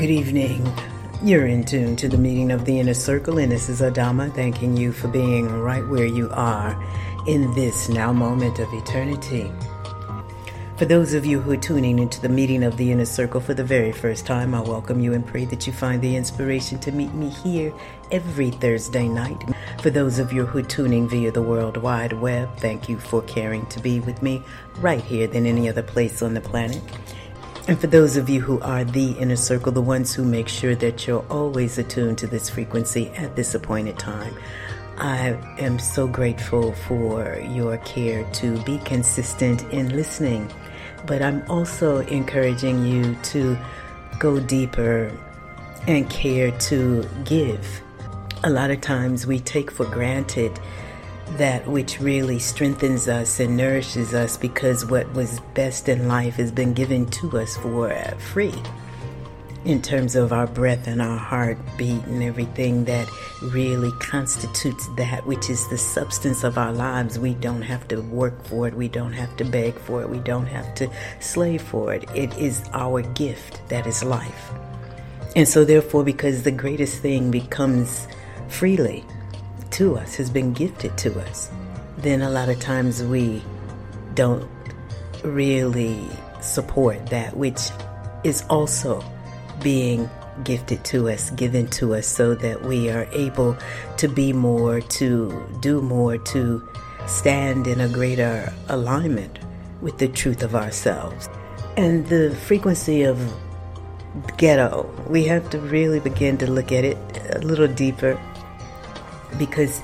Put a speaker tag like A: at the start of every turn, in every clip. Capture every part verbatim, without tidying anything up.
A: Good evening. You're in tune to the meeting of the Inner Circle, and this is Adama thanking you for being right where you are in this now moment of eternity. For those of you who are tuning into the meeting of the Inner Circle for the very first time, I welcome you and pray that you find the inspiration to meet me here every Thursday night. For those of you who are tuning via the World Wide Web, thank you for caring to be with me right here than any other place on the planet. And for those of you who are the Inner Circle, the ones who make sure that you're always attuned to this frequency at this appointed time, I am so grateful for your care to be consistent in listening. But I'm also encouraging you to go deeper and care to give. A lot of times we take for granted that which really strengthens us and nourishes us because what was best in life has been given to us for free in terms of our breath and our heartbeat and everything that really constitutes that which is the substance of our lives. We don't have to work for it. We don't have to beg for it. We don't have to slave for it. It is our gift that is life. And so therefore, because the greatest thing becomes freely to us, has been gifted to us, then a lot of times we don't really support that which is also being gifted to us, given to us, so that we are able to be more, to do more, to stand in a greater alignment with the truth of ourselves. And the frequency of ghetto, we have to really begin to look at it a little deeper, because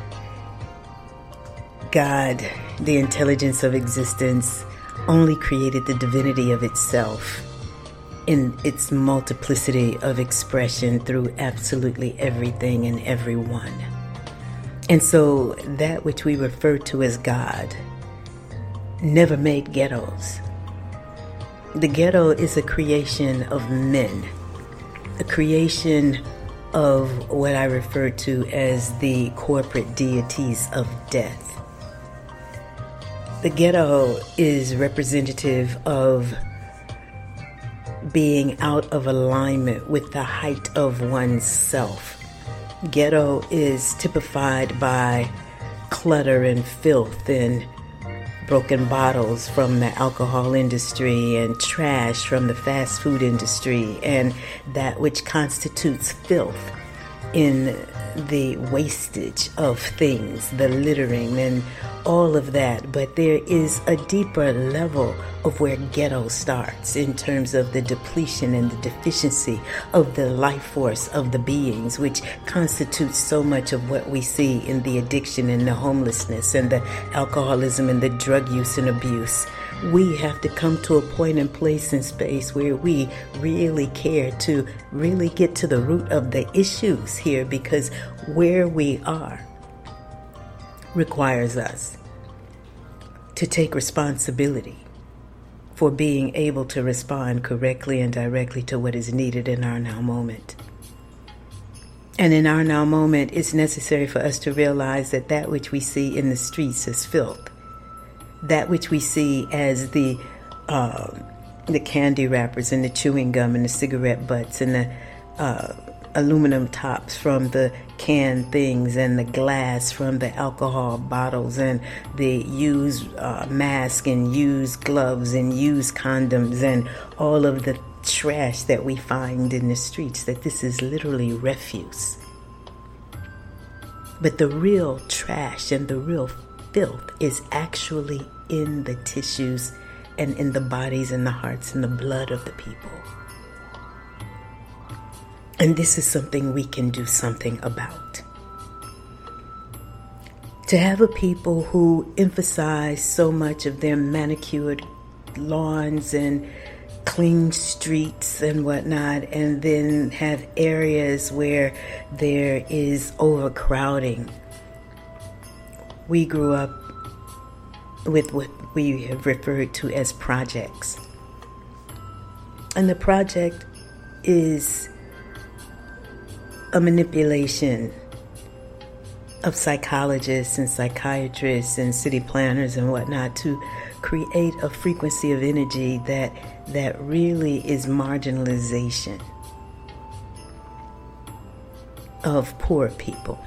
A: God, the intelligence of existence, only created the divinity of itself in its multiplicity of expression through absolutely everything and everyone. And so that which we refer to as God never made ghettos. The ghetto is a creation of men, a creation of what I refer to as the corporate deities of death. The ghetto is representative of being out of alignment with the height of oneself. Ghetto is typified by clutter and filth and broken bottles from the alcohol industry and trash from the fast food industry, and that which constitutes filth in the wastage of things, the littering and all of that. But there is a deeper level of where ghetto starts in terms of the depletion and the deficiency of the life force of the beings, which constitutes so much of what we see in the addiction and the homelessness and the alcoholism and the drug use and abuse. We have to come to a point in place and space where we really care to really get to the root of the issues here, because where we are requires us to take responsibility for being able to respond correctly and directly to what is needed in our now moment. And in our now moment, it's necessary for us to realize that that which we see in the streets is filth. That which we see as the uh, the candy wrappers and the chewing gum and the cigarette butts and the uh, aluminum tops from the canned things and the glass from the alcohol bottles and the used uh, mask and used gloves and used condoms and all of the trash that we find in the streets, that this is literally refuse. But the real trash and the real filth is actually in the tissues and in the bodies and the hearts and the blood of the people. And this is something we can do something about. To have a people who emphasize so much of their manicured lawns and clean streets and whatnot, and then have areas where there is overcrowding. We grew up with what we have referred to as projects. And the project is a manipulation of psychologists and psychiatrists and city planners and whatnot to create a frequency of energy that that really is marginalization. of poor people.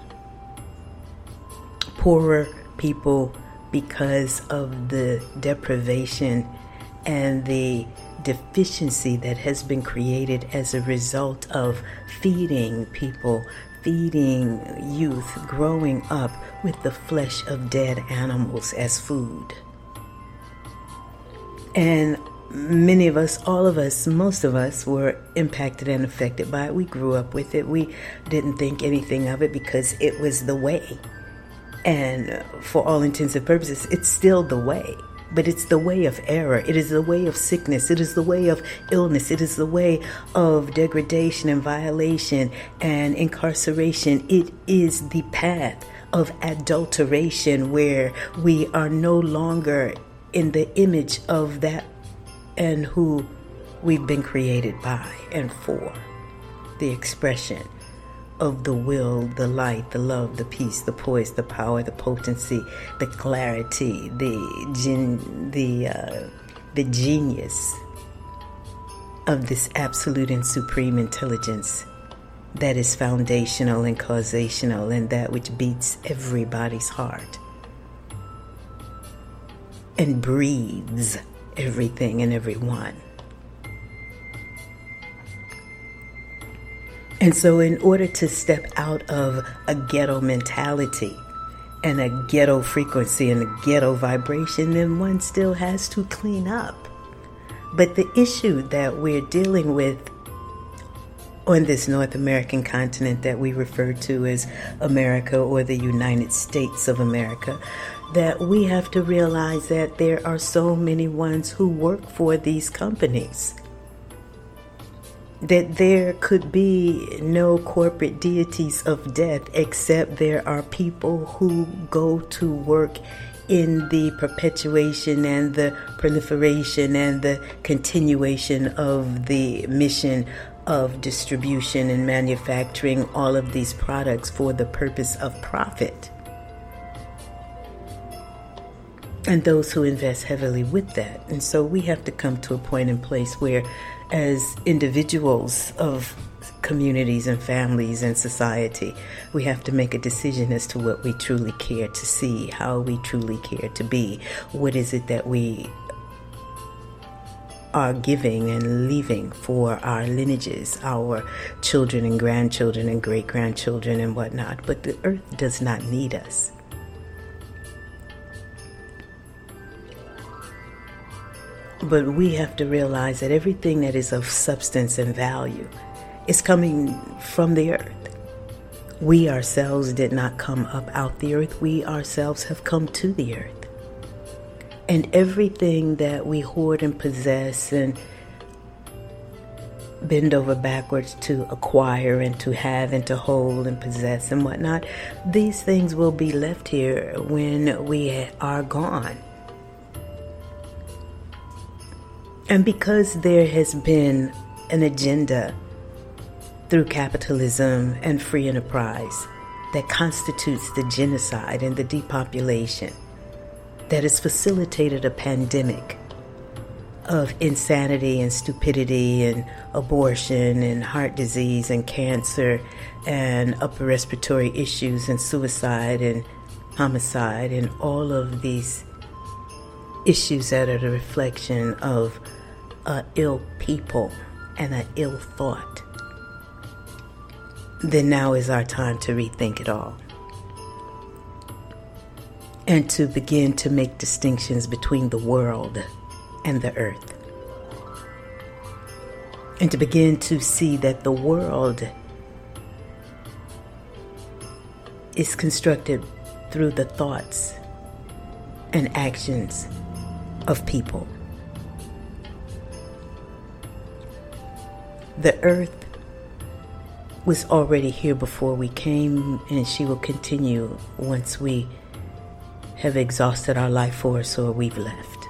A: Poorer people because of the deprivation and the deficiency that has been created as a result of feeding people, feeding youth, growing up with the flesh of dead animals as food. And many of us, all of us, most of us were impacted and affected by it. We grew up with it. We didn't think anything of it because it was the way. And for all intents and purposes, it's still the way. But it's the way of error. It is the way of sickness. It is the way of illness. It is the way of degradation and violation and incarceration. It is the path of adulteration where we are no longer in the image of that and who we've been created by and for. The expression of the will, the light, the love, the peace, the poise, the power, the potency, the clarity, the gen, the uh, the genius of this absolute and supreme intelligence that is foundational and causational and that which beats everybody's heart and breathes everything and everyone. And so in order to step out of a ghetto mentality and a ghetto frequency and a ghetto vibration, then one still has to clean up. But the issue that we're dealing with on this North American continent that we refer to as America or the United States of America, that we have to realize that there are so many ones who work for these companies, that there could be no corporate deities of death, except there are people who go to work in the perpetuation and the proliferation and the continuation of the mission of distribution and manufacturing all of these products for the purpose of profit. And those who invest heavily with that. And so we have to come to a point in place where, as individuals of communities and families and society, we have to make a decision as to what we truly care to see, how we truly care to be. What is it that we are giving and leaving for our lineages, our children and grandchildren and great-grandchildren and whatnot. But the earth does not need us. But we have to realize that everything that is of substance and value is coming from the earth. We ourselves did not come up out the earth. We ourselves have come to the earth. And everything that we hoard and possess and bend over backwards to acquire and to have and to hold and possess and whatnot, these things will be left here when we are gone. And because there has been an agenda through capitalism and free enterprise that constitutes the genocide and the depopulation that has facilitated a pandemic of insanity and stupidity and abortion and heart disease and cancer and upper respiratory issues and suicide and homicide and all of these issues that are the reflection of a ill people and an ill thought, then now is our time to rethink it all and to begin to make distinctions between the world and the earth, and to begin to see that the world is constructed through the thoughts and actions of people. The earth was already here before we came, and she will continue once we have exhausted our life force or we've left.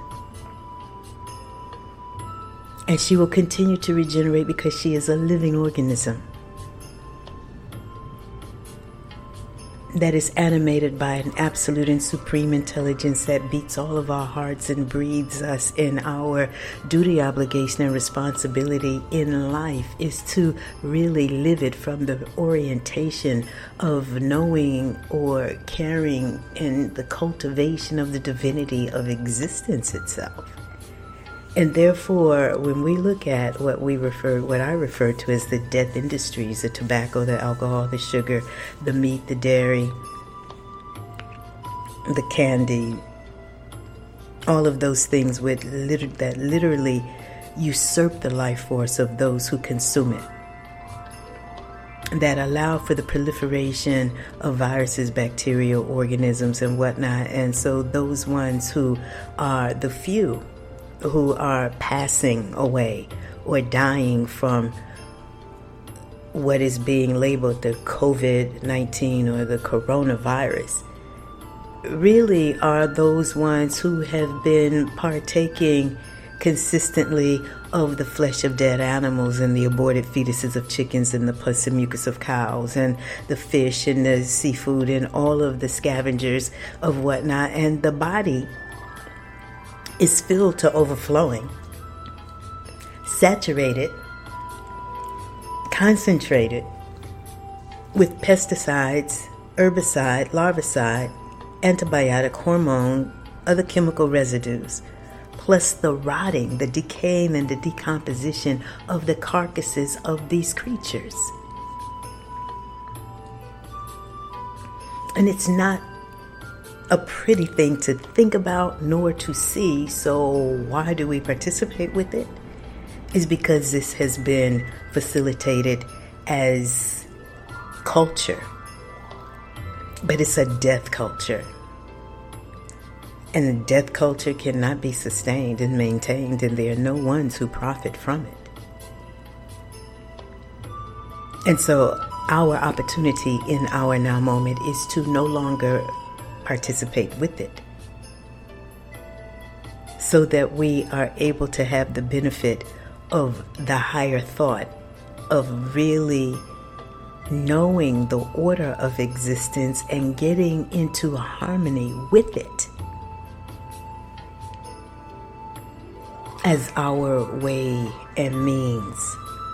A: And she will continue to regenerate because she is a living organism that is animated by an absolute and supreme intelligence that beats all of our hearts and breathes us in our duty, obligation, and responsibility in life is to really live it from the orientation of knowing or caring in the cultivation of the divinity of existence itself. And therefore, when we look at what we refer, what I refer to as the death industries, the tobacco, the alcohol, the sugar, the meat, the dairy, the candy, all of those things with liter- that literally usurp the life force of those who consume it, that allow for the proliferation of viruses, bacteria, organisms, and whatnot. And so those ones who are the few who are passing away or dying from what is being labeled the covid nineteen or the coronavirus really are those ones who have been partaking consistently of the flesh of dead animals and the aborted fetuses of chickens and the pus and mucus of cows and the fish and the seafood and all of the scavengers of whatnot. And the body is filled to overflowing, saturated, concentrated with pesticides, herbicide, larvicide, antibiotic, hormone, other chemical residues, plus the rotting, the decaying, and the decomposition of the carcasses of these creatures. And it's not a pretty thing to think about nor to see. So why do we participate with it? Is because this has been facilitated as culture, but it's a death culture, and the death culture cannot be sustained and maintained, and there are no ones who profit from it. And so our opportunity in our now moment is to no longer participate with it, so that we are able to have the benefit of the higher thought of really knowing the order of existence and getting into harmony with it as our way and means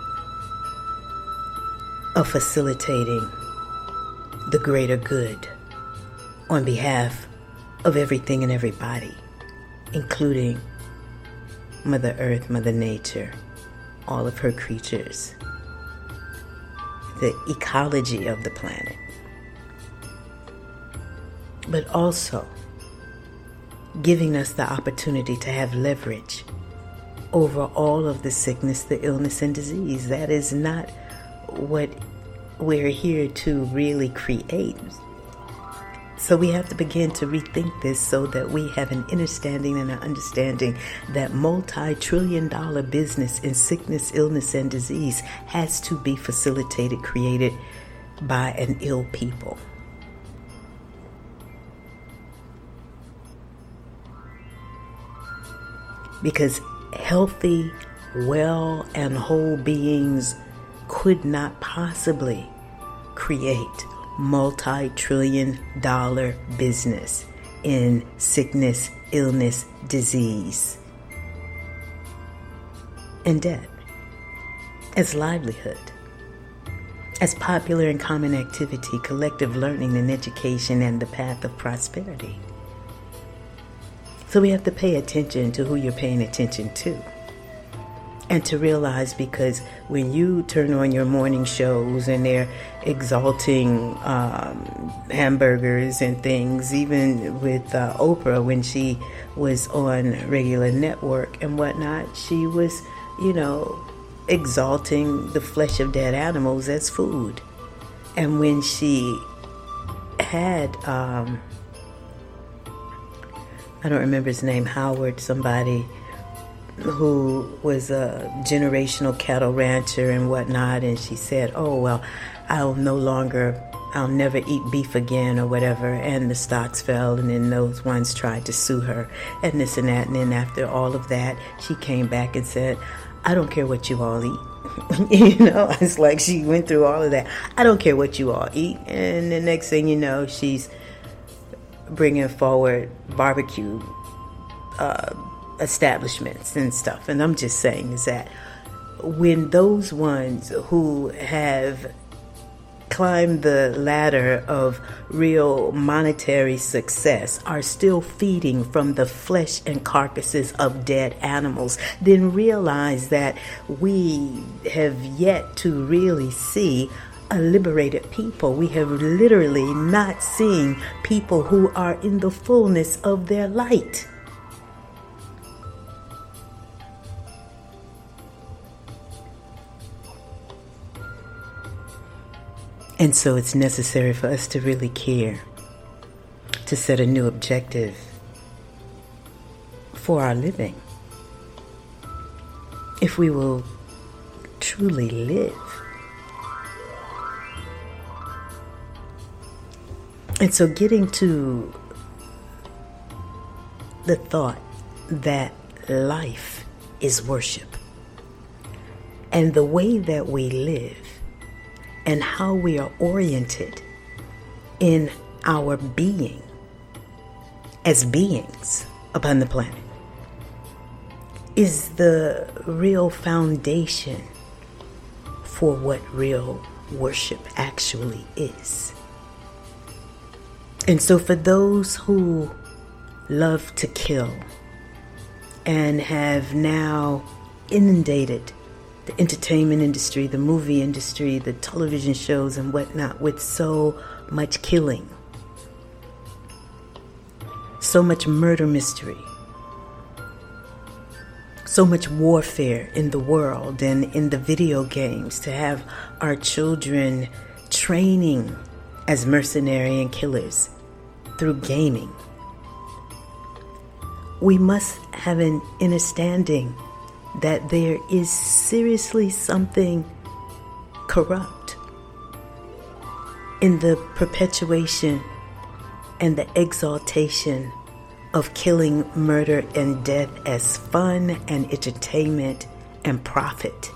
A: of facilitating the greater good on behalf of everything and everybody, including Mother Earth, Mother Nature, all of her creatures, the ecology of the planet, but also giving us the opportunity to have leverage over all of the sickness, the illness, and disease. That is not what we're here to really create. So we have to begin to rethink this so that we have an understanding and an understanding that multi-trillion dollar business in sickness, illness, and disease has to be facilitated, created by an ill people. Because healthy, well, and whole beings could not possibly create multi-trillion dollar business in sickness, illness, disease, and death as livelihood, as popular and common activity, collective learning and education, and the path of prosperity. So we have to pay attention to who you're paying attention to. And to realize, because when you turn on your morning shows and they're exalting um, hamburgers and things, even with uh, Oprah, when she was on regular network and whatnot, she was, you know, exalting the flesh of dead animals as food. And when she had, um, I don't remember his name, Howard, somebody who was a generational cattle rancher and whatnot, and she said, oh, well, I'll no longer, I'll never eat beef again or whatever, and the stocks fell, and then those ones tried to sue her and this and that, and then after all of that, she came back and said, I don't care what you all eat. You know, it's like she went through all of that. I don't care what you all eat. And the next thing you know, she's bringing forward barbecue uh, establishments and stuff. And I'm just saying is that when those ones who have climbed the ladder of real monetary success are still feeding from the flesh and carcasses of dead animals, then realize that we have yet to really see a liberated people. We have literally not seen people who are in the fullness of their light. And so it's necessary for us to really care, to set a new objective for our living. If we will truly live. And so getting to the thought that life is worship, and the way that we live and how we are oriented in our being as beings upon the planet is the real foundation for what real worship actually is. And so for those who love to kill and have now inundated the entertainment industry, the movie industry, the television shows and whatnot with so much killing, so much murder mystery, so much warfare in the world and in the video games, to have our children training as mercenary and killers through gaming. We must have an understanding that there is seriously something corrupt in the perpetuation and the exaltation of killing, murder, and death as fun and entertainment and profit.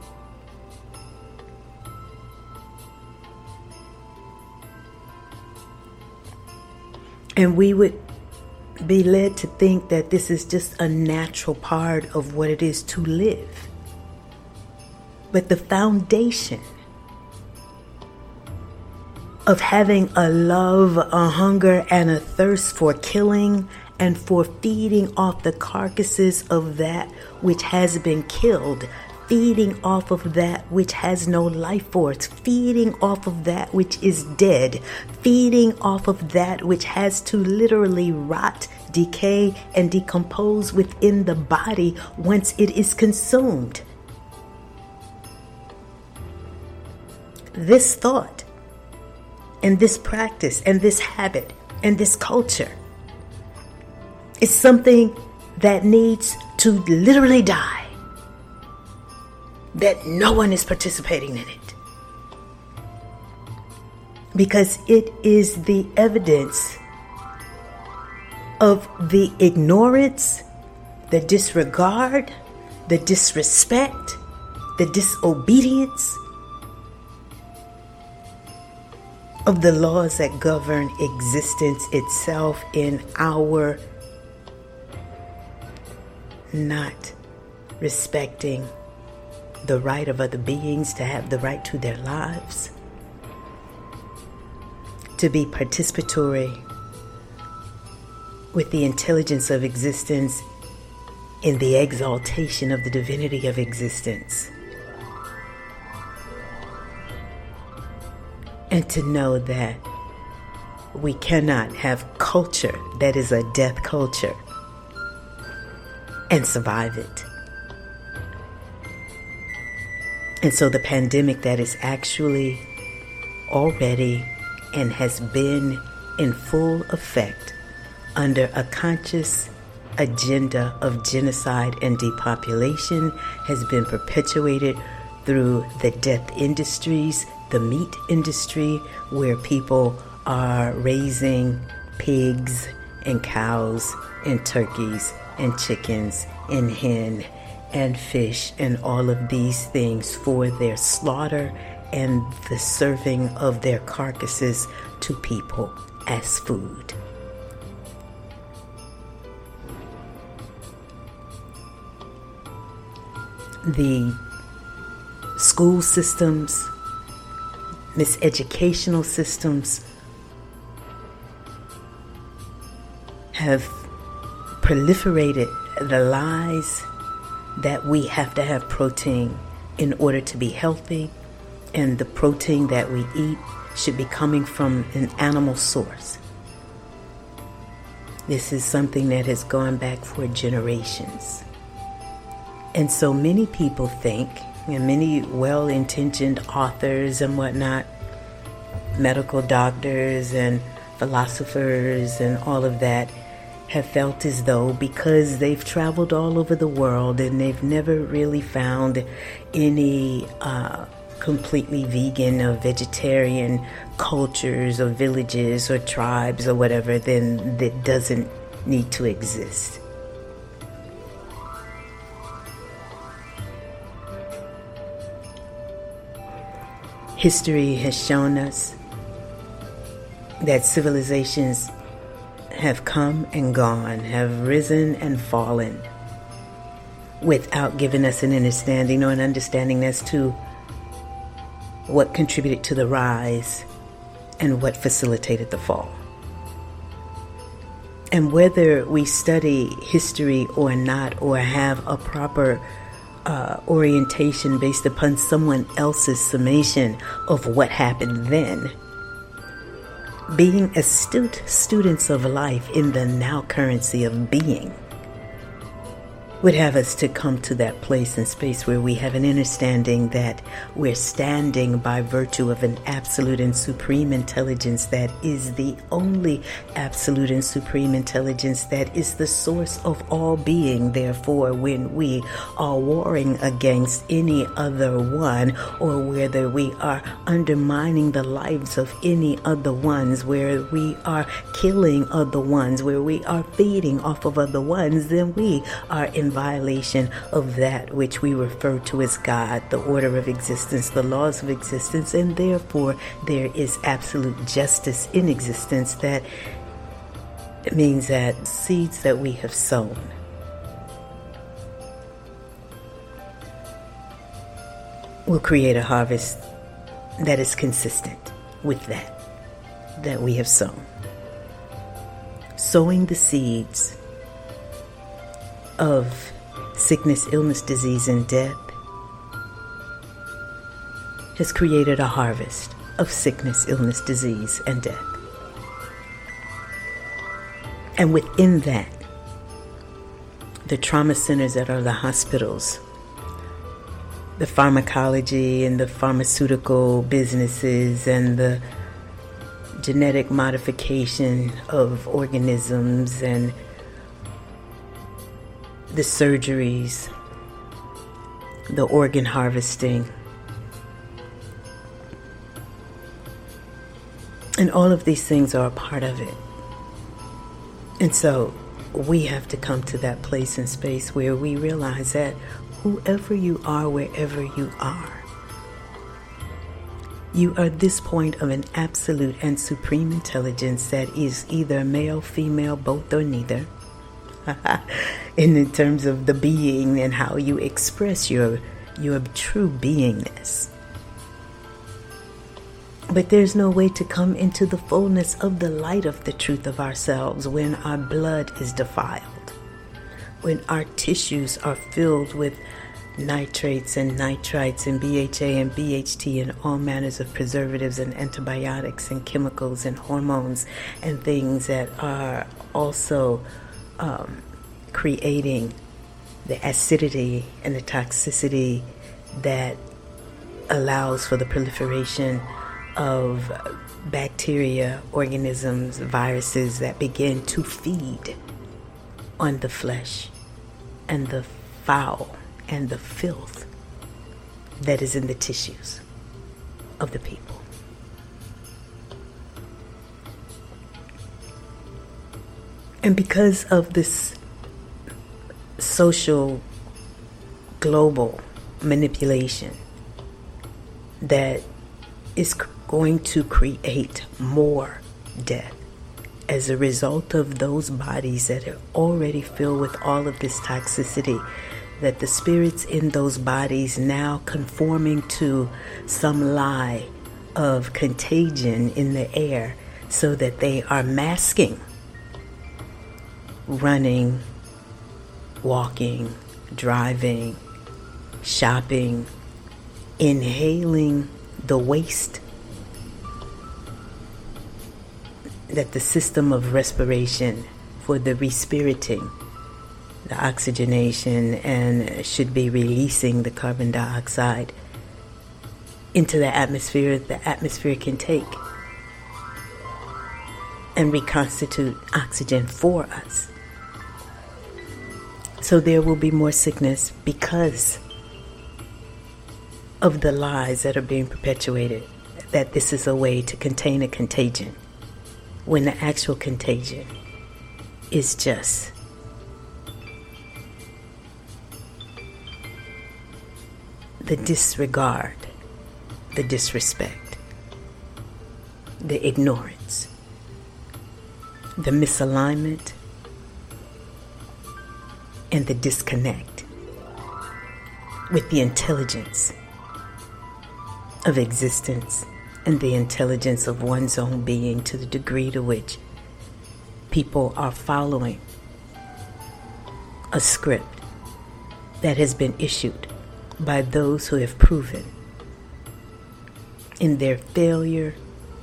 A: And we would be led to think that this is just a natural part of what it is to live. But the foundation of having a love, a hunger, and a thirst for killing and for feeding off the carcasses of that which has been killed, feeding off of that which has no life force, feeding off of that which is dead, feeding off of that which has to literally rot, decay, and decompose within the body once it is consumed. This thought and this practice and this habit and this culture is something that needs to literally die. That no one is participating in it. Because it is the evidence of the ignorance, the disregard, the disrespect, the disobedience of the laws that govern existence itself in our not respecting the right of other beings to have the right to their lives, to be participatory with the intelligence of existence in the exaltation of the divinity of existence. And to know that we cannot have culture that is a death culture and survive it. And so the pandemic that is actually already and has been in full effect under a conscious agenda of genocide and depopulation has been perpetuated through the death industries, the meat industry, where people are raising pigs and cows and turkeys and chickens and hen and fish and all of these things for their slaughter and the serving of their carcasses to people as food. The school systems, miseducational systems have proliferated the lies that we have to have protein in order to be healthy, and the protein that we eat should be coming from an animal source. This is something that has gone back for generations. And so many people think, and many well-intentioned authors and whatnot, medical doctors and philosophers and all of that, have felt as though because they've traveled all over the world and they've never really found any uh, completely vegan or vegetarian cultures or villages or tribes or whatever, then that doesn't need to exist. History has shown us that civilizations have come and gone, have risen and fallen, without giving us an understanding or an understanding as to what contributed to the rise and what facilitated the fall. And whether we study history or not, or have a proper uh, orientation based upon someone else's summation of what happened then, being astute students of life in the now currency of being would have us to come to that place and space where we have an understanding that we're standing by virtue of an absolute and supreme intelligence that is the only absolute and supreme intelligence that is the source of all being. Therefore, when we are warring against any other one, or whether we are undermining the lives of any other ones, where we are killing other ones, where we are feeding off of other ones, then we are in violation of that which we refer to as God, the order of existence, the laws of existence, and therefore there is absolute justice in existence. That means that seeds that we have sown will create a harvest that is consistent with that that we have sown. Sowing the seeds of sickness, illness, disease, and death has created a harvest of sickness, illness, disease, and death. And within that, the trauma centers that are the hospitals, the pharmacology and the pharmaceutical businesses, and the genetic modification of organisms, and the surgeries, the organ harvesting, and all of these things are a part of it. And so we have to come to that place and space where we realize that whoever you are, wherever you are, you are this point of an absolute and supreme intelligence that is either male, female, both, or neither. In terms of the being and how you express your your true beingness. But there's no way to come into the fullness of the light of the truth of ourselves when our blood is defiled, when our tissues are filled with nitrates and nitrites and B H A and B H T and all manners of preservatives and antibiotics and chemicals and hormones and things that are also Um, creating the acidity and the toxicity that allows for the proliferation of bacteria, organisms, viruses that begin to feed on the flesh and the foul and the filth that is in the tissues of the people. And because of this social global manipulation that is going to create more death as a result of those bodies that are already filled with all of this toxicity, that the spirits in those bodies now conforming to some lie of contagion in the air, so that they are masking, running, walking, driving, shopping, inhaling the waste that the system of respiration for the respirating, the oxygenation, and should be releasing the carbon dioxide into the atmosphere, the atmosphere can take and reconstitute oxygen for us. So there will be more sickness because of the lies that are being perpetuated, that this is a way to contain a contagion, when the actual contagion is just the disregard, the disrespect, the ignorance, the misalignment, and the disconnect with the intelligence of existence and the intelligence of one's own being, to the degree to which people are following a script that has been issued by those who have proven in their failure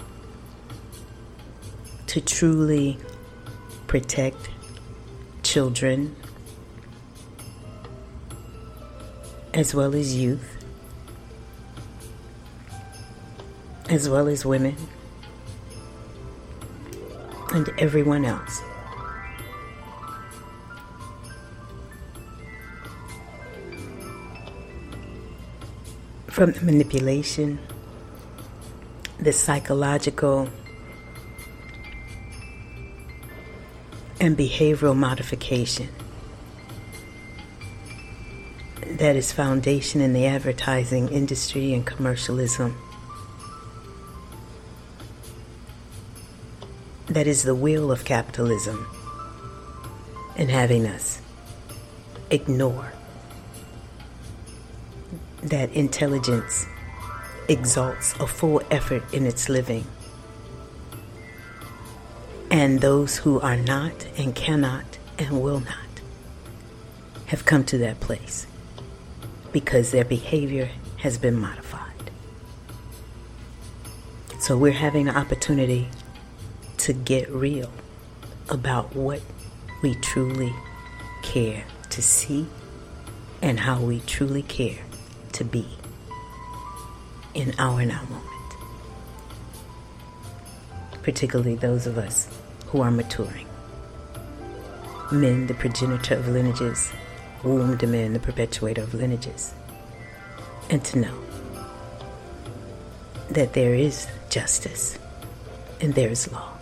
A: to truly protect children as well as youth, as well as women and everyone else. From the manipulation, the psychological and behavioral modification that is foundation in the advertising industry and commercialism, that is the will of capitalism, and having us ignore that intelligence exalts a full effort in its living. And those who are not and cannot and will not have come to that place because their behavior has been modified. So we're having an opportunity to get real about what we truly care to see and how we truly care to be in our now moment, particularly those of us who are maturing. Men, the progenitor of lineages, wombed men, the perpetuator of lineages, and to know that there is justice and there is law.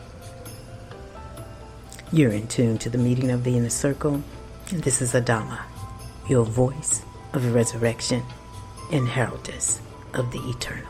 A: You're in tune to the meeting of the inner circle, and this is Adama, your voice of resurrection and heraldess of the eternal.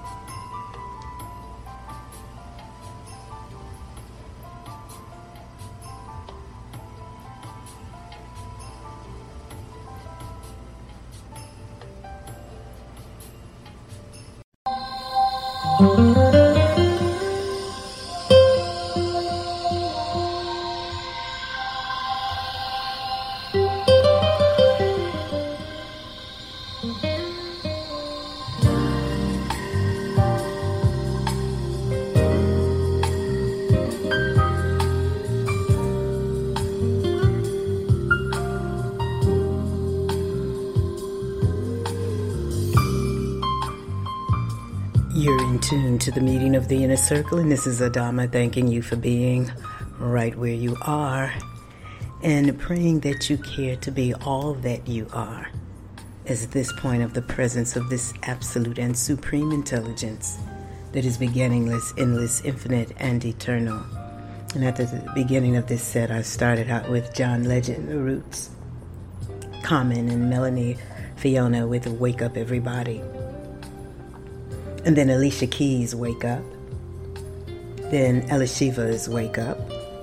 A: You're in tune to the meeting of the inner circle, and this is Adama thanking you for being right where you are and praying that you care to be all that you are as this point of the presence of this absolute and supreme intelligence that is beginningless, endless, infinite, and eternal. And at the beginning of this set, I started out with John Legend, The Roots, Common, and Melanie Fiona with Wake Up Everybody. And then Alicia Keys' Wake Up. Then Ella Shiva's Wake Up.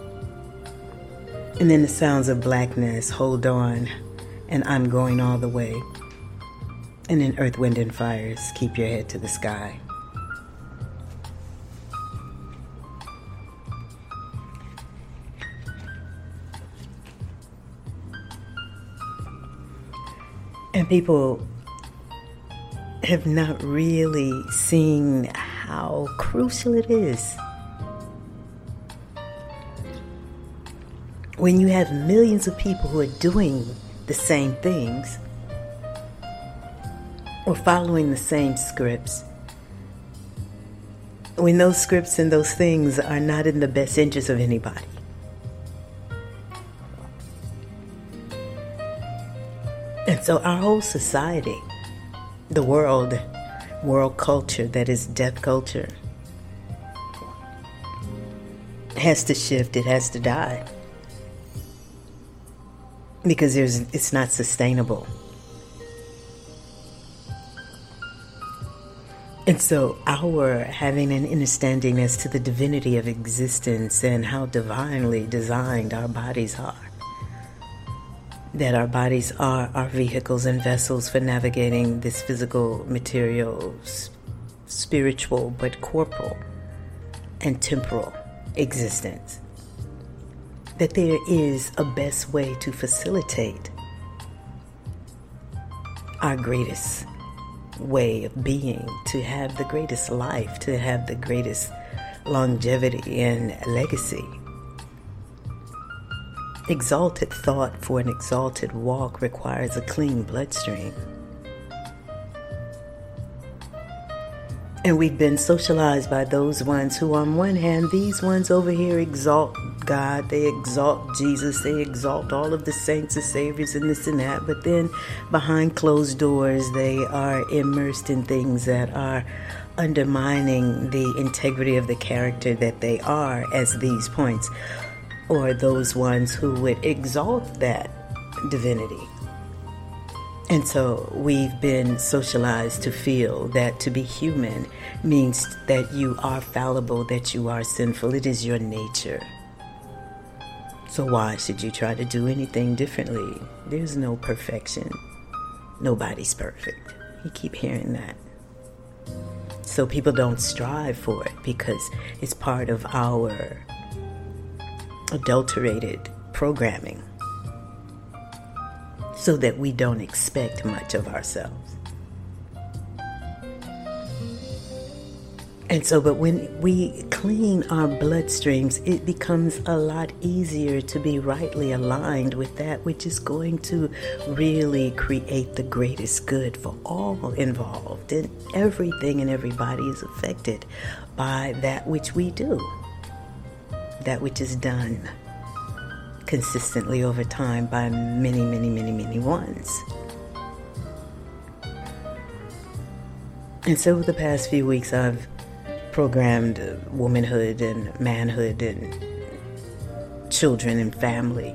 A: And then the Sounds of Blackness, Hold On, and I'm Going All the Way. And then Earth, Wind, and Fire's Keep Your Head to the Sky. And people have not really seen how crucial it is when you have millions of people who are doing the same things or following the same scripts, when those scripts and those things are not in the best interest of anybody. And so our whole society, the world, world culture that is death culture, has to shift, it has to die. Because there's, it's not sustainable. And so our having an understanding as to the divinity of existence and how divinely designed our bodies are, that our bodies are our vehicles and vessels for navigating this physical, material, spiritual, but corporal and temporal existence. That there is a best way to facilitate our greatest way of being, to have the greatest life, to have the greatest longevity and legacy. Exalted thought for an exalted walk requires a clean bloodstream. And we've been socialized by those ones who, on one hand, these ones over here exalt God, they exalt Jesus, they exalt all of the saints and saviors and this and that, but then behind closed doors, they are immersed in things that are undermining the integrity of the character that they are as these points, or those ones who would exalt that divinity. And so we've been socialized to feel that to be human means that you are fallible, that you are sinful. It is your nature. So why should you try to do anything differently? There's no perfection. Nobody's perfect. You keep hearing that. So people don't strive for it because it's part of our adulterated programming, so that we don't expect much of ourselves. And so, but when we clean our bloodstreams, it becomes a lot easier to be rightly aligned with that which is going to really create the greatest good for all involved. And everything and everybody is affected by that which we do, that which is done consistently over time by many, many, many, many ones. And so over the past few weeks, I've programmed womanhood and manhood and children and family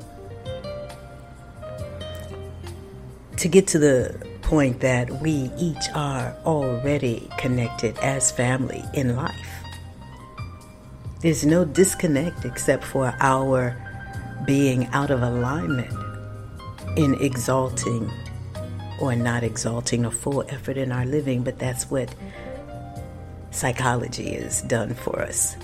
A: to get to the point that we each are already connected as family in life. There's no disconnect except for our being out of alignment in exalting or not exalting a full effort in our living, but that's what psychology has done for us.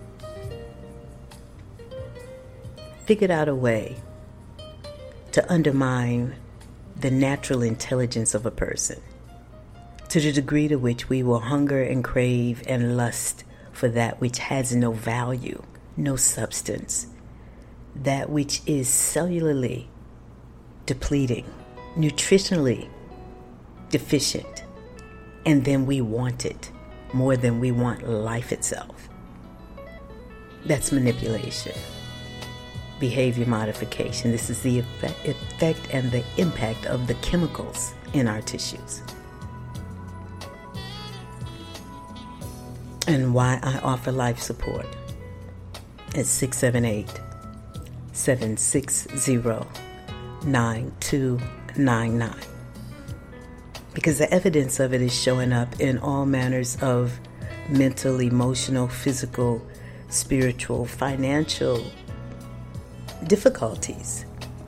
A: Figured out a way to undermine the natural intelligence of a person to the degree to which we will hunger and crave and lust for that which has no value, no substance, that which is cellularly depleting, nutritionally deficient, and then we want it more than we want life itself. That's manipulation, behavior modification. This is the effect, effect and the impact of the chemicals in our tissues. And why I offer life support at six seven eight, seven six zero, nine two nine nine. because the evidence of it is showing up in all manners of mental, emotional, physical, spiritual, financial difficulties.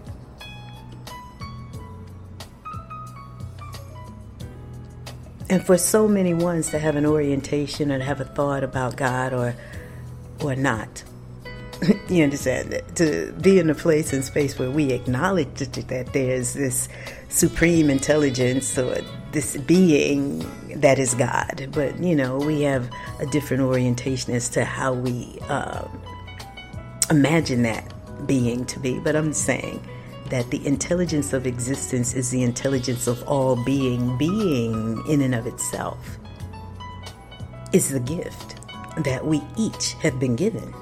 A: And for so many ones to have an orientation and have a thought about God or or not, you understand, to be in a place and space where we acknowledge that there's this supreme intelligence or this being that is God, but you know, we have a different orientation as to how we uh, imagine that being to be. But I'm saying that the intelligence of existence is the intelligence of all being. Being in and of itself is the gift that we each have been given.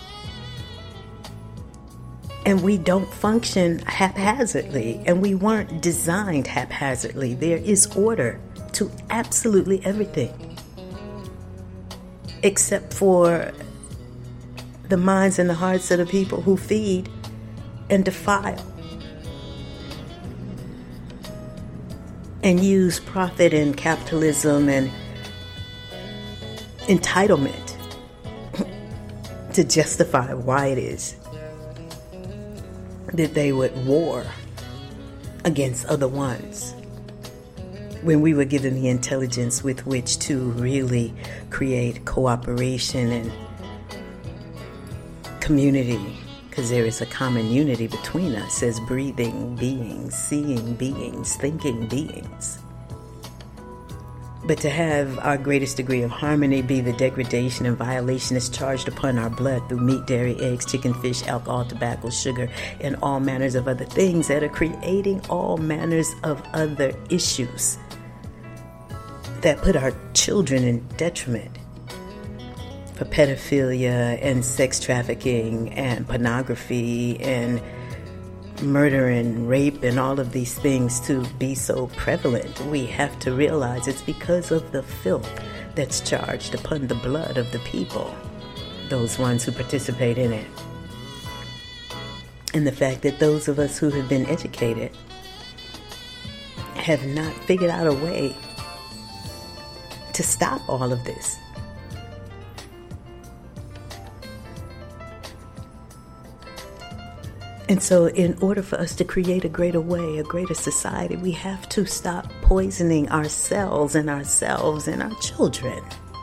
A: And we don't function haphazardly, and we weren't designed haphazardly. There is order to absolutely everything, except for the minds and the hearts of the people who feed and defile and use profit and capitalism and entitlement to justify why it is that they would war against other ones, when we were given the intelligence with which to really create cooperation and community, because there is a common unity between us as breathing beings, seeing beings, thinking beings. But to have our greatest degree of harmony be the degradation and violation is charged upon our blood through meat, dairy, eggs, chicken, fish, alcohol, tobacco, sugar, and all manners of other things that are creating all manners of other issues that put our children in detriment for pedophilia and sex trafficking and pornography and murder and rape and all of these things to be so prevalent. We have to realize it's because of the filth that's charged upon the blood of the people, those ones who participate in it. And the fact that those of us who have been educated have not figured out a way to stop all of this. And so in order for us to create a greater way, a greater society, we have to stop poisoning ourselves and ourselves and our children.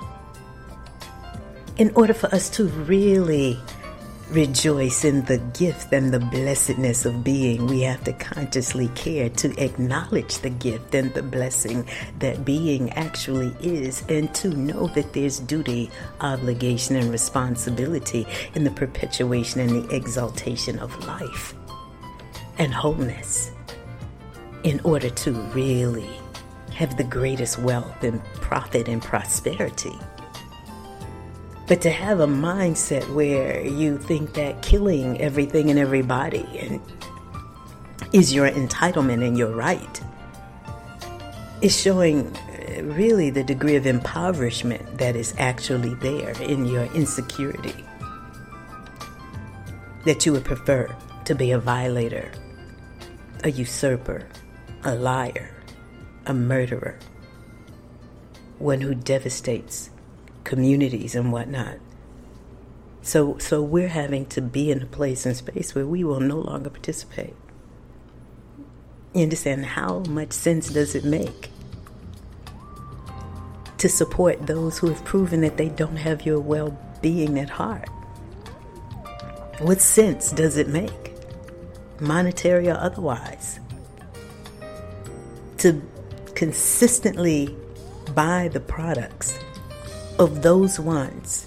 A: In order for us to really rejoice in the gift and the blessedness of being, we have to consciously care to acknowledge the gift and the blessing that being actually is, and to know that there's duty, obligation, and responsibility in the perpetuation and the exaltation of life and wholeness in order to really have the greatest wealth and profit and prosperity. But to have a mindset where you think that killing everything and everybody and is your entitlement and your right is showing really the degree of impoverishment that is actually there in your insecurity. That you would prefer to be a violator, a usurper, a liar, a murderer, one who devastates communities and whatnot. So so we're having to be in a place and space where we will no longer participate. You understand? How much sense does it make to support those who have proven that they don't have your well-being at heart? What sense does it make, monetary or otherwise, to consistently buy the products of those ones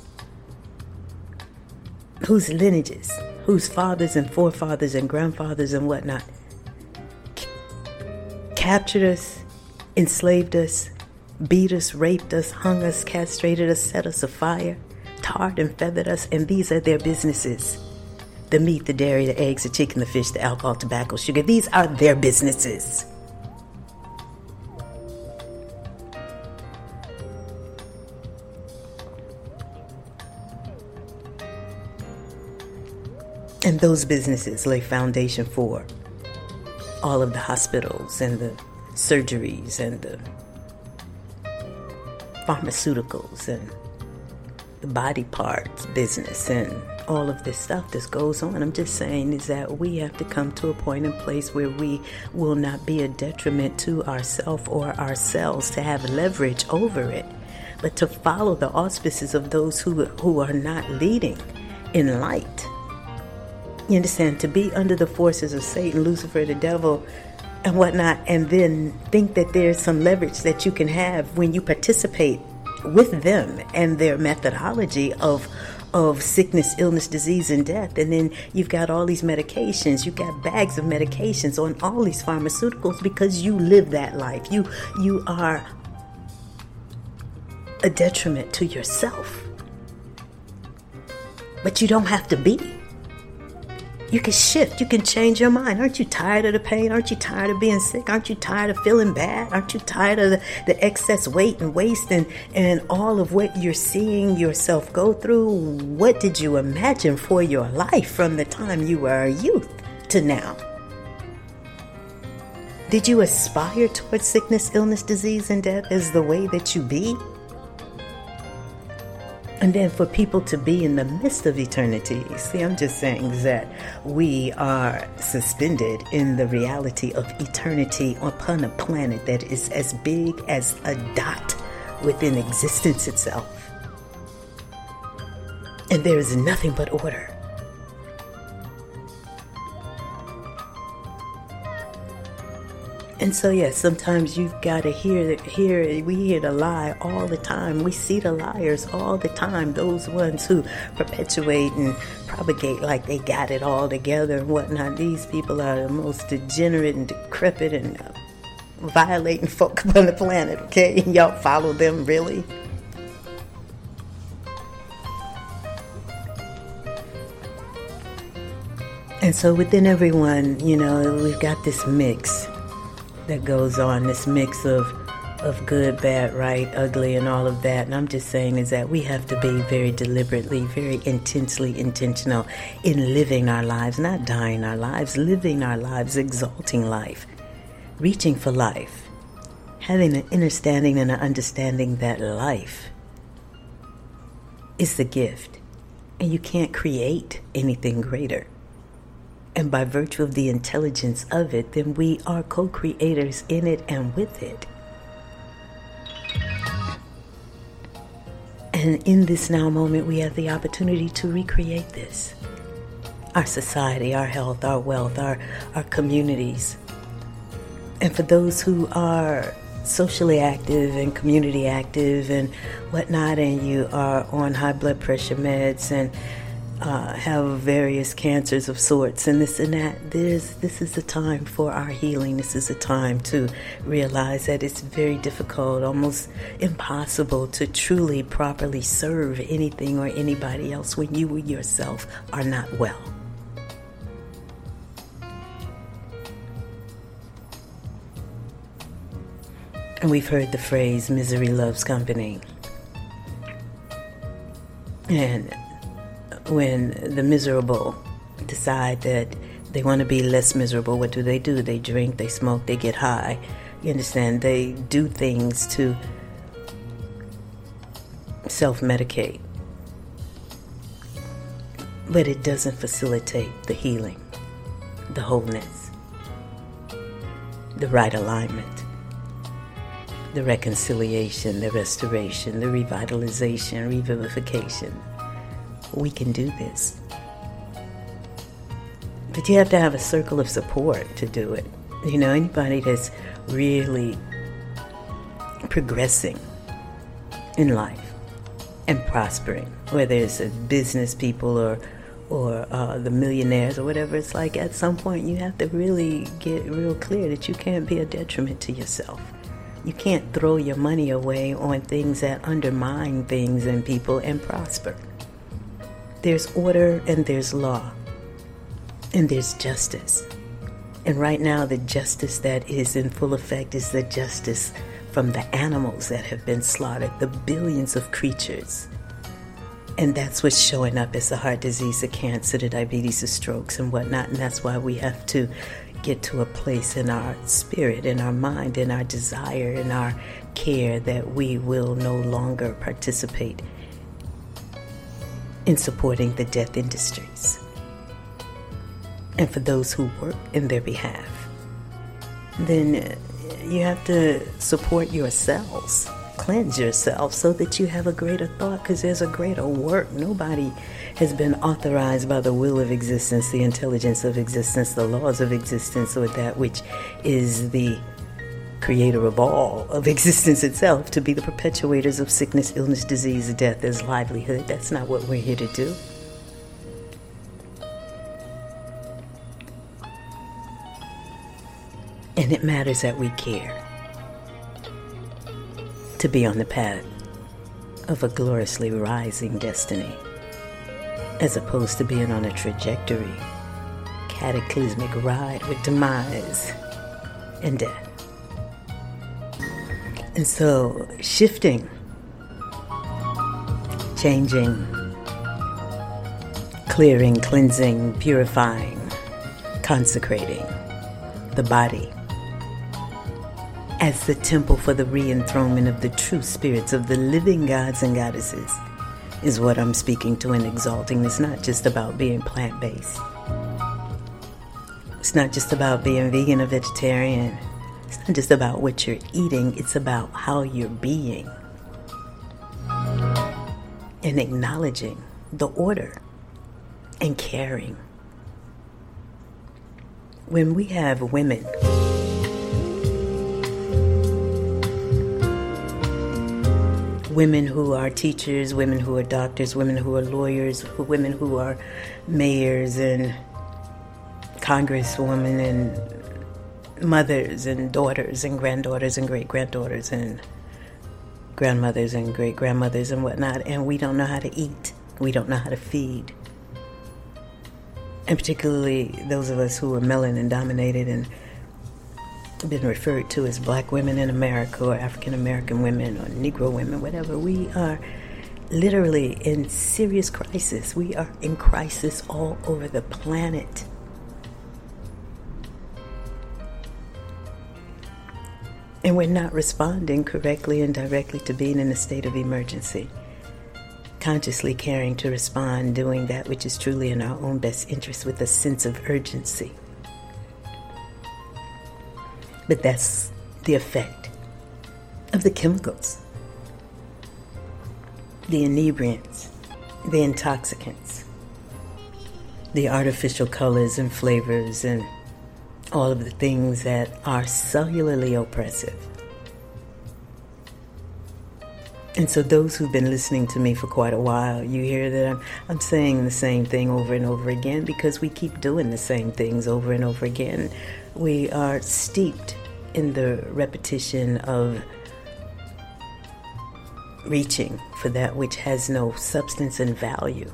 A: whose lineages, whose fathers and forefathers and grandfathers and whatnot c- captured us, enslaved us, beat us, raped us, hung us, castrated us, set us afire, tarred and feathered us, and these are their businesses. The meat, the dairy, the eggs, the chicken, the fish, the alcohol, tobacco, sugar, these are their businesses. And those businesses lay foundation for all of the hospitals and the surgeries and the pharmaceuticals and the body parts business and all of this stuff that goes on. I'm just saying is that we have to come to a point and place where we will not be a detriment to ourselves or ourselves, to have leverage over it, but to follow the auspices of those who who are not leading in light. You understand? To be under the forces of Satan, Lucifer, the devil, and whatnot, and then think that there's some leverage that you can have when you participate with them and their methodology of of sickness, illness, disease, and death. And then you've got all these medications. You've got bags of medications on all these pharmaceuticals because you live that life. You you are a detriment to yourself. But you don't have to be. You can shift. You can change your mind. Aren't you tired of the pain? Aren't you tired of being sick? Aren't you tired of feeling bad? Aren't you tired of the, the excess weight and waste and, and all of what you're seeing yourself go through? What did you imagine for your life from the time you were a youth to now? Did you aspire towards sickness, illness, disease, and death as the way that you be? And then for people to be in the midst of eternity. See, I'm just saying that we are suspended in the reality of eternity upon a planet that is as big as a dot within existence itself. And there is nothing but order. And so, yes, sometimes you've got to hear, hear, we hear the lie all the time. We see the liars all the time. Those ones who perpetuate and propagate like they got it all together and whatnot. These people are the most degenerate and decrepit and uh, violating folk on the planet, okay? And y'all follow them, really? And so within everyone, you know, we've got this mix that goes on, this mix of of good, bad, right, ugly, and all of that. And I'm just saying is that we have to be very deliberately, very intensely intentional in living our lives, not dying our lives, living our lives, exalting life, reaching for life, having an understanding and an understanding that life is the gift, and you can't create anything greater. And by virtue of the intelligence of it, then we are co-creators in it and with it. And in this now moment, we have the opportunity to recreate this. Our society, our health, our wealth, our, our communities. And for those who are socially active and community active and whatnot, and you are on high blood pressure meds and Uh, have various cancers of sorts and this and that, this, this is the time for our healing. This is the time to realize that it's very difficult, almost impossible to truly properly serve anything or anybody else when you yourself are not well. And we've heard the phrase, misery loves company. And when the miserable decide that they want to be less miserable, what do they do? They drink, they smoke, they get high. You understand? They do things to self-medicate. But it doesn't facilitate the healing, the wholeness, the right alignment, the reconciliation, the restoration, the revitalization, revivification. We can do this. But you have to have a circle of support to do it. You know, anybody that's really progressing in life and prospering, whether it's a business people or or uh, the millionaires or whatever, it's like at some point you have to really get real clear that you can't be a detriment to yourself. You can't throw your money away on things that undermine things and people and prosper. There's order and there's law and there's justice. And right now the justice that is in full effect is the justice from the animals that have been slaughtered, the billions of creatures. And that's what's showing up as the heart disease, the cancer, the diabetes, the strokes and whatnot. And that's why we have to get to a place in our spirit, in our mind, in our desire, in our care that we will no longer participate in supporting the death industries and for those who work in their behalf, then you have to support yourselves, cleanse yourself so that you have a greater thought, because there's a greater work. Nobody has been authorized by the will of existence, the intelligence of existence, the laws of existence, or that which is the creator of all of existence itself, to be the perpetuators of sickness, illness, disease, death as livelihood. That's not what we're here to do. And it matters that we care to be on the path of a gloriously rising destiny, as opposed to being on a trajectory, cataclysmic ride with demise and death. And so, shifting, changing, clearing, cleansing, purifying, consecrating the body as the temple for the re-enthronement of the true spirits of the living gods and goddesses is what I'm speaking to and exalting. It's not just about being plant-based. It's not just about being vegan or vegetarian. It's not just about what you're eating. It's about how you're being and acknowledging the order and caring. When we have women women who are teachers, women who are doctors, women who are lawyers, women who are mayors and congresswomen and mothers and daughters and granddaughters and great-granddaughters and grandmothers and great-grandmothers and whatnot, and we don't know how to eat. We don't know how to feed. And particularly those of us who are melanin-dominated and been referred to as black women in America or African American women or Negro women, whatever. We are literally in serious crisis. We are in crisis all over the planet. And we're not responding correctly and directly to being in a state of emergency. Consciously caring to respond, doing that which is truly in our own best interest with a sense of urgency. But that's the effect of the chemicals, the inebriants, the intoxicants, the artificial colors and flavors and all of the things that are cellularly oppressive. And so those who've been listening to me for quite a while, you hear that I'm, I'm saying the same thing over and over again because we keep doing the same things over and over again. We are steeped in the repetition of reaching for that which has no substance and value.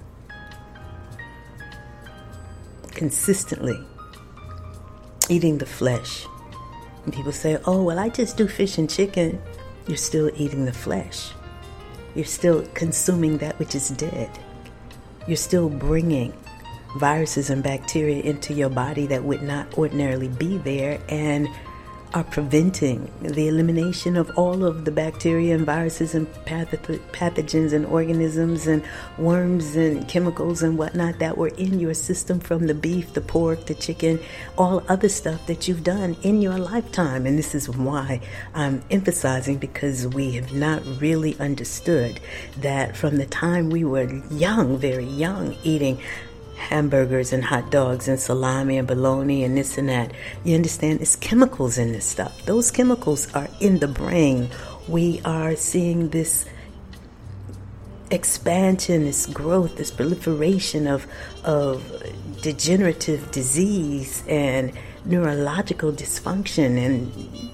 A: Consistently eating the flesh. And people say, oh, well, I just do fish and chicken. You're still eating the flesh. You're still consuming that which is dead. You're still bringing viruses and bacteria into your body that would not ordinarily be there and are preventing the elimination of all of the bacteria and viruses and path- pathogens and organisms and worms and chemicals and whatnot that were in your system from the beef, the pork, the chicken, all other stuff that you've done in your lifetime. And this is why I'm emphasizing, because we have not really understood that from the time we were young, very young, eating hamburgers and hot dogs and salami and bologna and this and that. You understand? It's chemicals in this stuff. Those chemicals are in the brain. We are seeing this expansion, this growth, this proliferation of of degenerative disease and neurological dysfunction and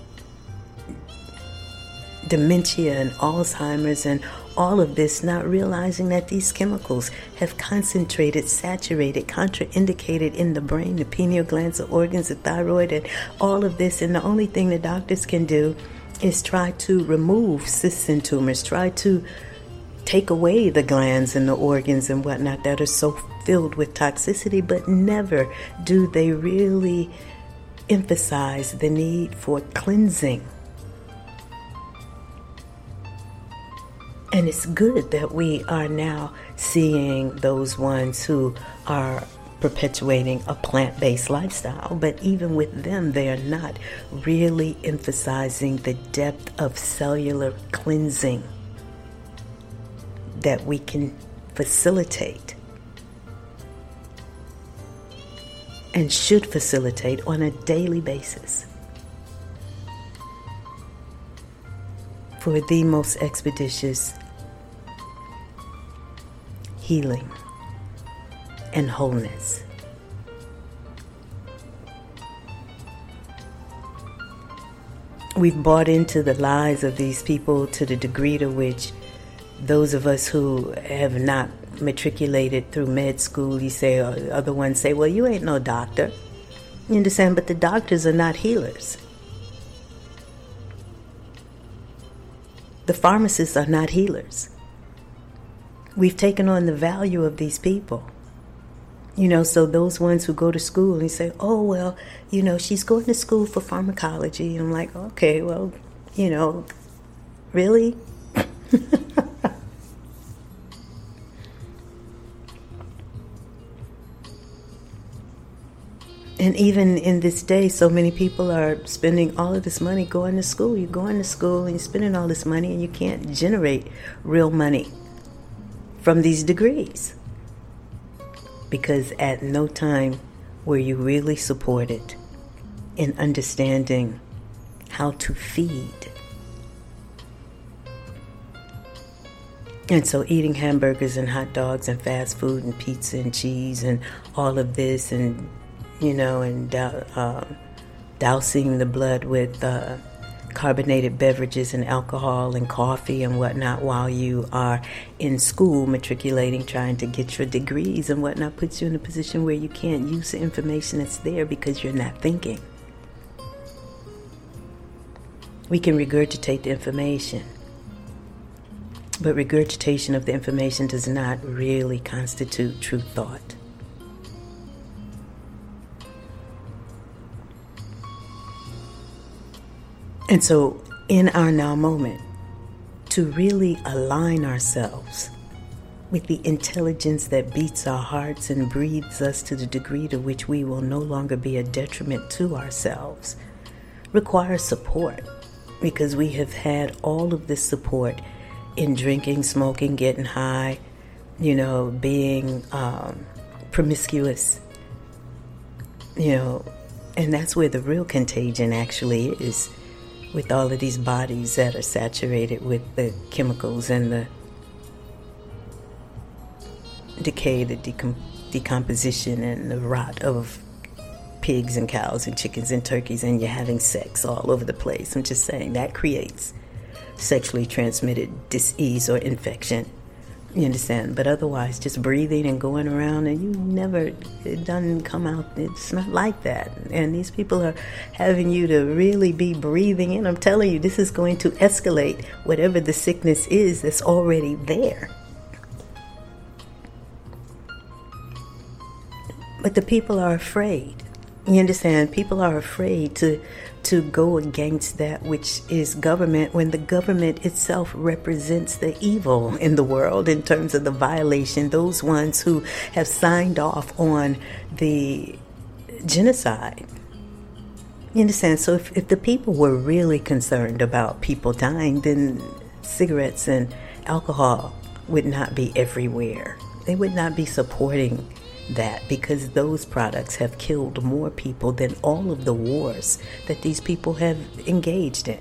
A: dementia and Alzheimer's and all of this, not realizing that these chemicals have concentrated, saturated, contraindicated in the brain, the pineal glands, the organs, the thyroid, and all of this. And the only thing the doctors can do is try to remove cysts and tumors, try to take away the glands and the organs and whatnot that are so filled with toxicity, but never do they really emphasize the need for cleansing. And it's good that we are now seeing those ones who are perpetuating a plant-based lifestyle, but even with them, they are not really emphasizing the depth of cellular cleansing that we can facilitate and should facilitate on a daily basis for the most expeditious healing and wholeness. We've bought into the lies of these people to the degree to which those of us who have not matriculated through med school, you say, or other ones say, well, you ain't no doctor. You understand? But the doctors are not healers. The pharmacists are not healers. We've taken on the value of these people. You know, so those ones who go to school and say, oh, well, you know, she's going to school for pharmacology. And I'm like, okay, well, you know, really? And even in this day, so many people are spending all of this money going to school. You're going to school and you're spending all this money and you can't generate real money from these degrees. Because at no time were you really supported in understanding how to feed. And so eating hamburgers and hot dogs and fast food and pizza and cheese and all of this and you know, and uh, dousing the blood with uh, carbonated beverages and alcohol and coffee and whatnot while you are in school matriculating, trying to get your degrees and whatnot, puts you in a position where you can't use the information that's there because you're not thinking. We can regurgitate the information, but regurgitation of the information does not really constitute true thought. And so in our now moment, to really align ourselves with the intelligence that beats our hearts and breathes us to the degree to which we will no longer be a detriment to ourselves, requires support, because we have had all of this support in drinking, smoking, getting high, you know, being um, promiscuous, you know, and that's where the real contagion actually is. With all of these bodies that are saturated with the chemicals and the decay, the decom- decomposition and the rot of pigs and cows and chickens and turkeys, and you're having sex all over the place. I'm just saying that creates sexually transmitted disease or infection. You understand? But otherwise, just breathing and going around, and you never, it doesn't come out. It's not like that. And these people are having you to really be breathing in. I'm telling you, this is going to escalate whatever the sickness is that's already there. But the people are afraid. You understand? People are afraid to to go against that which is government, when the government itself represents the evil in the world in terms of the violation, those ones who have signed off on the genocide. You understand? So if, if the people were really concerned about people dying, then cigarettes and alcohol would not be everywhere. They would not be supporting that, because those products have killed more people than all of the wars that these people have engaged in.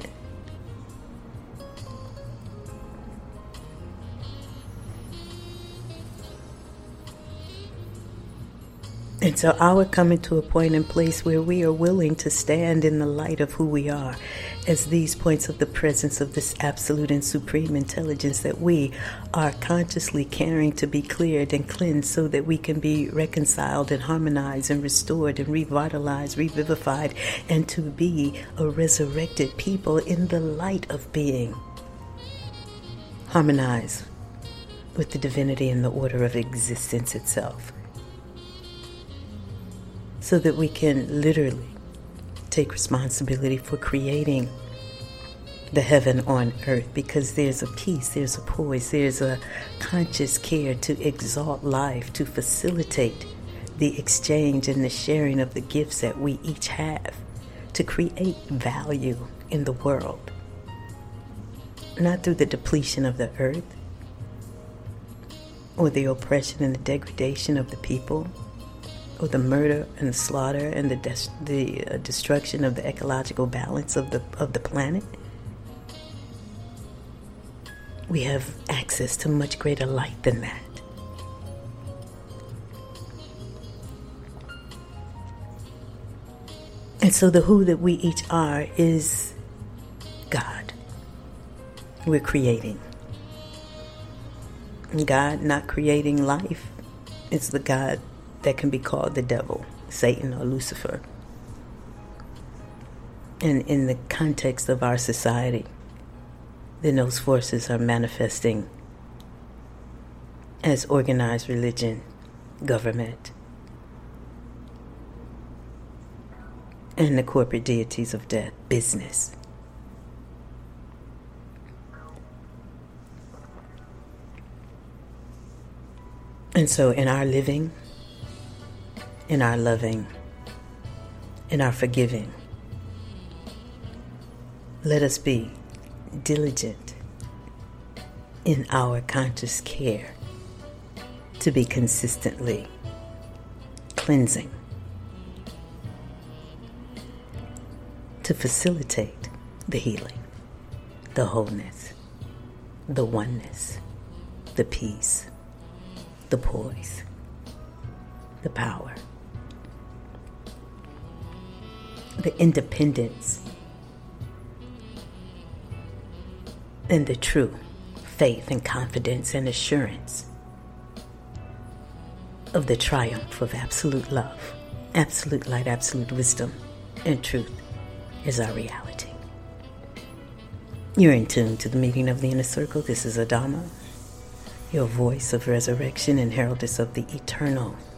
A: And so our coming to a point in place where we are willing to stand in the light of who we are as these points of the presence of this absolute and supreme intelligence that we are consciously caring to be cleared and cleansed so that we can be reconciled and harmonized and restored and revitalized, revivified, and to be a resurrected people in the light of being harmonized with the divinity and the order of existence itself. So that we can literally take responsibility for creating the heaven on earth, because there's a peace, there's a poise, there's a conscious care to exalt life, to facilitate the exchange and the sharing of the gifts that we each have, to create value in the world, not through the depletion of the earth or the oppression and the degradation of the people, or the murder and the slaughter and the des- the uh, destruction of the ecological balance of the of the planet. We have access to much greater light than that. And so the who that we each are is God. We're creating. God not creating life is the God that can be called the devil, Satan, or Lucifer. And in the context of our society, then those forces are manifesting as organized religion, government, and the corporate deities of death, business. And so in our living, in our loving, in our forgiving, let us be diligent in our conscious care to be consistently cleansing, to facilitate the healing, the wholeness, the oneness, the peace, the poise, the power, the independence, and the true faith and confidence and assurance of the triumph of absolute love, absolute light, absolute wisdom, and truth is our reality. You're in tune to the meeting of the Inner Circle. This is Adama, your voice of resurrection and heraldess of the eternal